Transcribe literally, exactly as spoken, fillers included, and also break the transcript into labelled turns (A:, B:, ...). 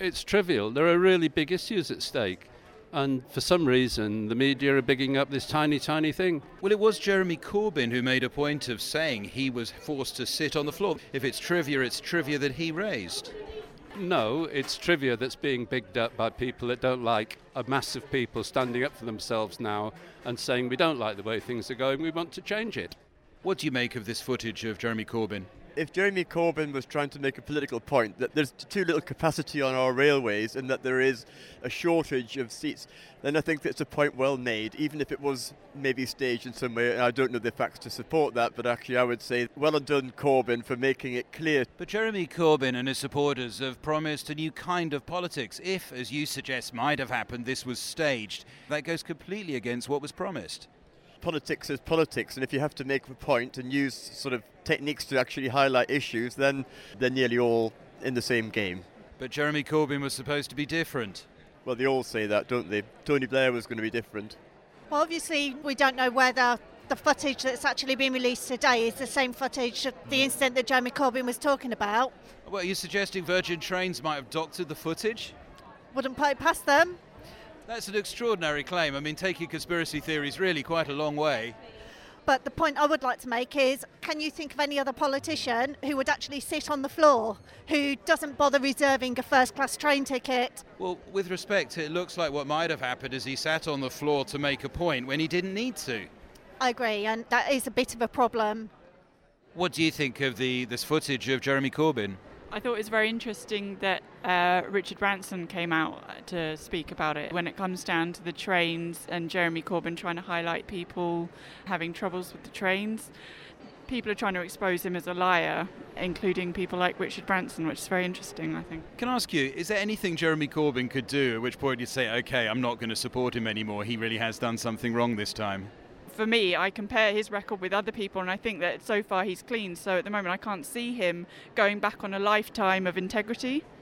A: It's trivial. There are really big issues at stake. And for some reason, the media are bigging up this tiny, tiny thing.
B: Well, it was Jeremy Corbyn who made a point of saying he was forced to sit on the floor. If it's trivia, it's trivia that he raised.
A: No, it's trivia that's being bigged up by people that don't like a mass of people standing up for themselves now and saying we don't like the way things are going, we want to change it.
B: What do you make of this footage of Jeremy Corbyn?
C: If Jeremy Corbyn was trying to make a political point that there's too little capacity on our railways and that there is a shortage of seats, then I think that's a point well made, even if it was maybe staged in some way. And I don't know the facts to support that, but actually I would say well done Corbyn for making it clear.
B: But Jeremy Corbyn and his supporters have promised a new kind of politics. If, as you suggest might have happened, this was staged, that goes completely against what was promised.
C: Politics is politics, and if you have to make a point and use sort of techniques to actually highlight issues, then they're nearly all in the same game.
B: But Jeremy Corbyn was supposed to be different.
C: Well, they all say that, don't they? Tony Blair was going to be different.
D: Well, obviously, we don't know whether the footage that's actually been released today is the same footage of the incident that Jeremy Corbyn was talking about.
B: Well, are you suggesting Virgin Trains might have doctored the footage?
D: Wouldn't put it past them.
B: That's an extraordinary claim. I mean, taking conspiracy theories really quite a long way.
D: But the point I would like to make is, can you think of any other politician who would actually sit on the floor, who doesn't bother reserving a first-class train ticket?
B: Well, with respect, it looks like what might have happened is he sat on the floor to make a point when he didn't need to.
D: I agree, and that is a bit of a problem.
B: What do you think of the this footage of Jeremy Corbyn?
E: I thought it was very interesting that uh, Richard Branson came out to speak about it when it comes down to the trains and Jeremy Corbyn trying to highlight people having troubles with the trains. People are trying to expose him as a liar, including people like Richard Branson, which is very interesting, I think.
B: Can I ask you, is there anything Jeremy Corbyn could do at which point you'd say, OK, I'm not going to support him anymore, he really has done something wrong this time?
E: For me, I compare his record with other people and I think that so far he's clean. So at the moment I can't see him going back on a lifetime of integrity.